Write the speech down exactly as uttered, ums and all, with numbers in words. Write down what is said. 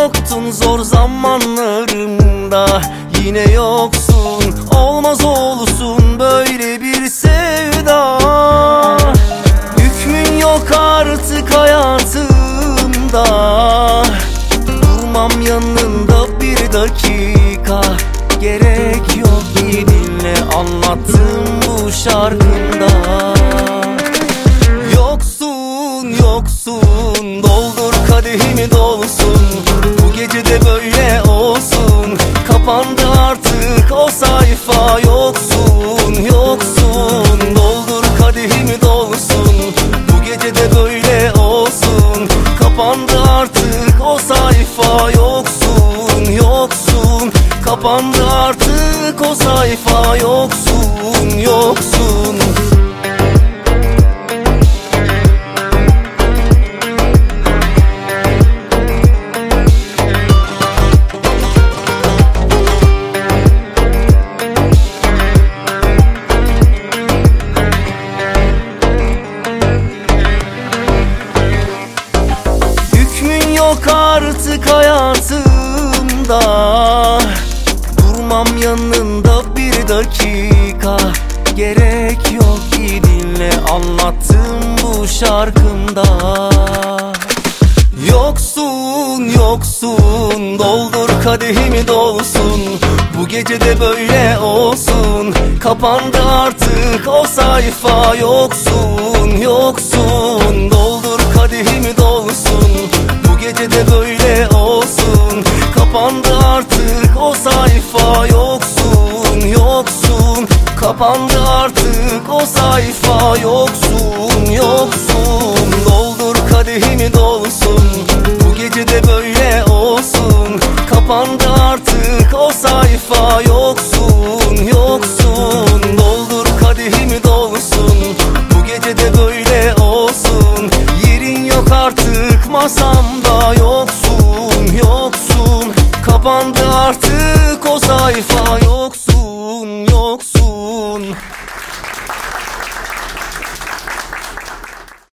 yoktun zor zamanlarımda, yine yoksun. Olmaz olsun böyle bir sevda. Hükmün yok artık hayatımda, durmam yanında bir dakika. Gerek yok, iyi dinle anlattım bu şarkımda. Yoksun, yoksun, doldur kadehimi dolsun. Bu gece de böyle olsun, kapandı artık o sayfa. Yoksun, yoksun, doldur kadehimi dolsun. Bu gece de böyle olsun, kapandı artık o sayfa. Yoksun, yoksun, kapandı artık o sayfa. Yoksun, yoksun. Yok artık hayatımda, durmam yanında bir dakika. Gerek yok, iyi dinle anlattım bu şarkımda. Yoksun, yoksun, doldur kadehimi dolsun. Bu gece de böyle olsun, kapandı artık o sayfa. Yoksun, yoksun, doldur kadehimi dolsun. Bu gece de böyle olsun, kapandı artık o sayfa. Yoksun, yoksun, kapandı artık o sayfa. Yoksun, yoksun, doldur kadehimi dolsun. Bu gece de böyle olsun, kapandı artık o sayfa. Yoksun, yoksun, doldur kadehimi dolsun. Bu gece de böyle olsun, yerin yok artık masamda. Yoksun, yoksun, kapandı artık o sayfa. Yoksun.